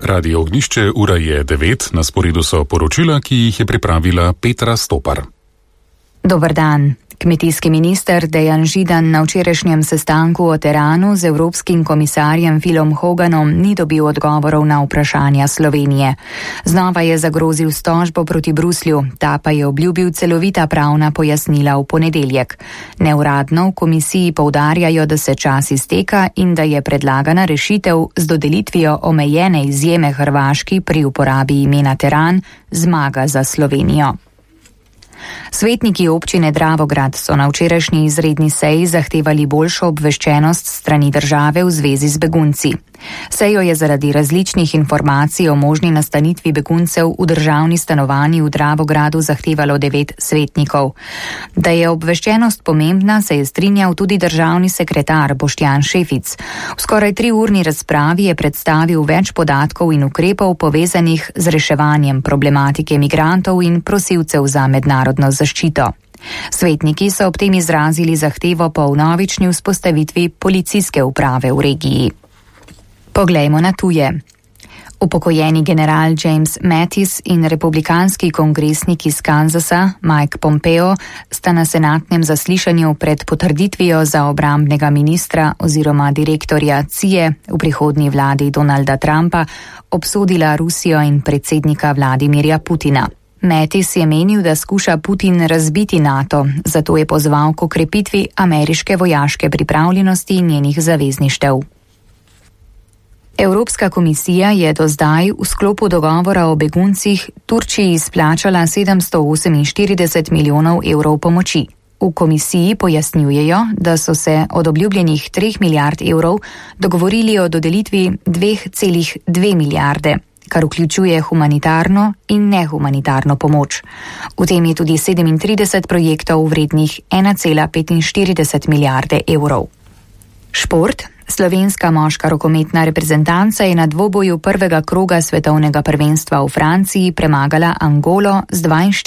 Radio Ognjišče, ura je 9, na sporedu so poročila, ki jih je pripravila Petra Stopar. Dober dan. Kmetijski minister Dejan Židan na včerajšnjem sestanku o teranu z evropskim komisarjem Philom Hoganom ni dobil odgovorov na vprašanja Slovenije. Znova je zagrozil s tožbo proti Bruslju, ta pa je obljubil celovita pravna pojasnila v ponedeljek. Neuradno v komisiji poudarjajo, da se čas izteka in da je predlagana rešitev z dodelitvijo omejene izjeme Hrvaški pri uporabi imena teran zmaga za Slovenijo. Svetniki občine Dravograd so na včerajšnji izredni seji zahtevali boljšo obveščenost strani države v zvezi z begunci. Sejo je zaradi različnih informacij o možni nastanitvi beguncev v državni stanovanji v Dravogradu zahtevalo 9 svetnikov. Da je obveščenost pomembna, se je strinjal tudi državni sekretar Boštjan Šefic. V skoraj 3-urni razpravi je predstavil več podatkov in ukrepov povezanih z reševanjem problematike migrantov in prosilcev za mednarodno zaščito. Svetniki so ob tem izrazili zahtevo po vnovični vzpostavitvi policijske uprave v regiji. Poglejmo na tuje. Upokojeni general James Mattis in republikanski kongresnik iz Kansasa Mike Pompeo sta na senatnem zaslišanju pred potrditvijo za obrambnega ministra oziroma direktorja CIA v prihodnji vladi Donalda Trumpa obsodila Rusijo in predsednika Vladimirja Putina. Mattis je menil, da skuša Putin razbiti NATO, zato je pozval k okrepitvi ameriške vojaške pripravljenosti in njenih zavezništev. Evropska komisija je do zdaj v sklopu dogovora o beguncih Turčiji izplačala 748 milijonov evrov pomoči. V komisiji pojasnjujejo, da so se od obljubljenih 3 milijard evrov dogovorili o dodelitvi 2,2 milijarde, kar vključuje humanitarno in nehumanitarno pomoč. V tem je tudi 37 projektov vrednih 1,45 milijarde evrov. Šport. Slovenska moška rokometna reprezentanca je na dvoboju prvega kroga svetovnega prvenstva v Franciji premagala Angolo z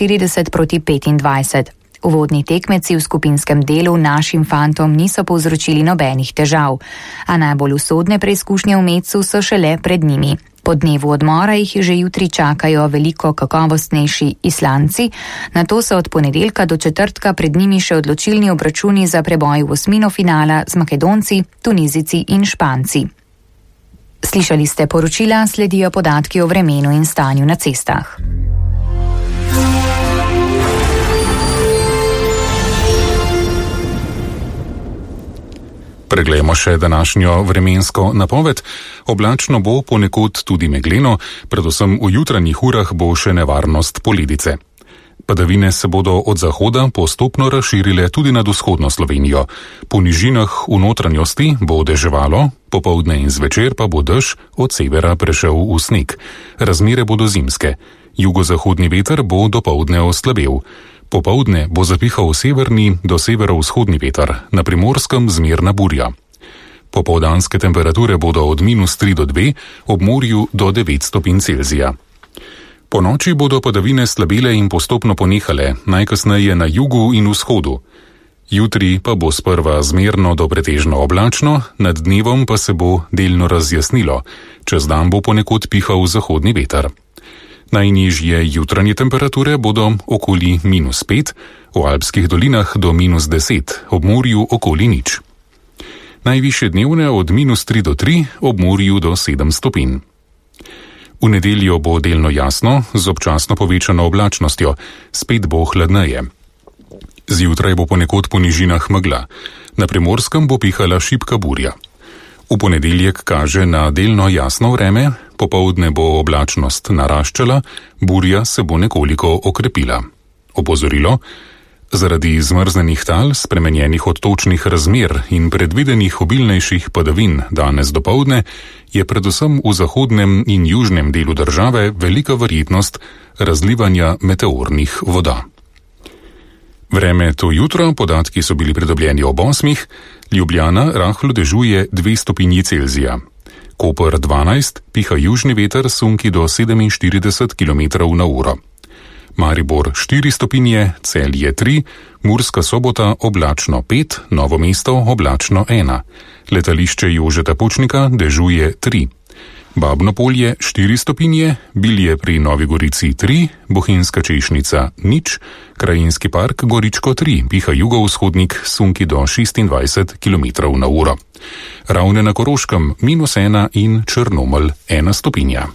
42-25. Uvodni tekmeci v skupinskem delu našim fantom niso povzročili nobenih težav, a najbolj usodne preizkušnje v mecu so šele pred njimi. Po dnevu odmora jih že jutri čakajo veliko kakovostnejši Islandci, nato so od ponedeljka do četrtka pred njimi še odločilni obračuni za preboj v osmino finala z Makedonci, Tunizijci in Španci. Slišali ste poročila, sledijo podatki o vremenu in stanju na cestah. Preglejmo še današnjo vremensko napoved. Oblačno bo, ponekod tudi megleno, predvsem v jutranjih urah bo še nevarnost poledice. Padavine se bodo od zahoda postopno razširile tudi nad vzhodno Slovenijo. Po nižinah v notranjosti bo deževalo, popoldne in zvečer pa bo dež od severa prešel v sneg. Razmere bodo zimske. Jugozahodni veter bo dopoldne oslabel. Popoldne bo zapihal severni do severovzhodni veter, na Primorskem zmerna burja. Popoldanske temperature bodo od -3 do 2, ob morju do 9 stopinj Celzija. Po noči bodo padavine slabele in postopno ponehale, najkasneje na jugu in vzhodu. Jutri pa bo sprva zmerno do pretežno oblačno, nad dnevom pa se bo delno razjasnilo, čez dan bo ponekod pihal zahodni veter. Najnižje jutranje temperature bodo okoli -5, v alpskih dolinah do -10, ob morju okoli 0. Najvišje dnevne od -3 do 3, ob morju do 7 stopinj. V nedeljo bo delno jasno, z občasno povečano oblačnostjo, spet bo hladneje. Zjutraj bo ponekod po nižinah megla, na Primorskem bo pihala šibka burja. V ponedeljek kaže na delno jasno vreme, popoldne bo oblačnost naraščala, burja se bo nekoliko okrepila. Opozorilo: zaradi zmrznenih tal, spremenjenih od točnih razmer in predvidenih obilnejših padavin danes dopoldne je predvsem v zahodnem in južnem delu države velika verjetnost razlivanja meteornih voda. Vreme to jutro, podatki so bili pridobljeni ob 8. Ljubljana rahlo dežuje 2 stopinji Celzija. Koper 12, piha južni veter sunki do 47 km/h. Maribor 4 stopinje, Celje 3, Murska Sobota oblačno 5, Novo mesto oblačno 1. Letališče Jožeta Pučnika dežuje 3. Babno Polje 4 stopinje, Bilje pri Novi Gorici 3, Bohinjska Češnica 0, Krajinski park Goričko 3, piha jugovzhodnik sunki do 26 km/h. Ravne na Koroškem -1 in Črnomelj 1 stopinja.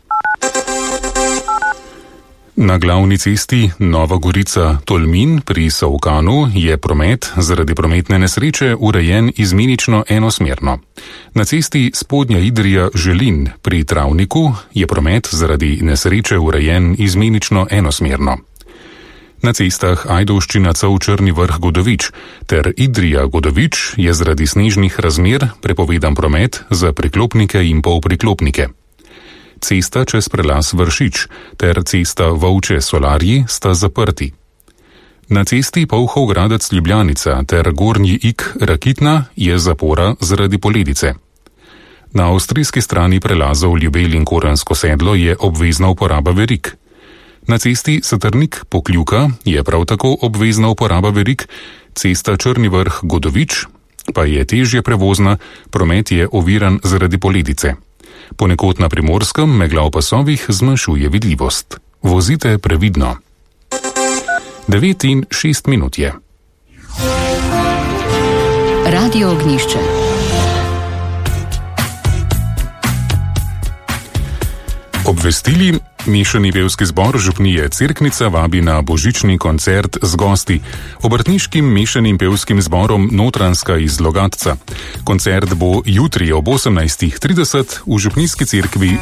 Na glavni cesti Nova Gorica-Tolmin pri Solkanu je promet zaradi prometne nesreče urejen izmenično enosmerno. Na cesti Spodnja Idrija-Želin pri Travniku je promet zaradi nesreče urejen izmenično enosmerno. Na cestah Ajdovščina-Cov-Črni Vrh-Godovič ter Idrija-Godovič je zaradi snežnih razmer prepovedan promet za priklopnike in polpriklopnike. Cesta čez prelaz Vršič ter cesta Volče-Solarji sta zaprti. Na cesti Polhov-Gradec-Ljubljanica ter Gornji Ig-Rakitna je zapora zaradi poledice. Na avstrijski strani prelazov Ljubelj in Korensko sedlo je obvezna uporaba verig. Na cesti Satrnik-Pokljuka je prav tako obvezna uporaba verig, cesta Črni Vrh-Godovič pa je težje prevozna, promet je oviran zaradi poledice. Ponekod na Primorskem megla v pasovih zmanjšuje vidljivost. Vozite previdno. 9:06 je. Radio Ognjišče. Obvestili: Mešani pevski zbor župnije Cerknica vabi na božični koncert z gosti, obrtniškim mešanim pevskim zborom Notranjska iz Logatca. Koncert bo jutri ob 18:30 v župnijski cerkvi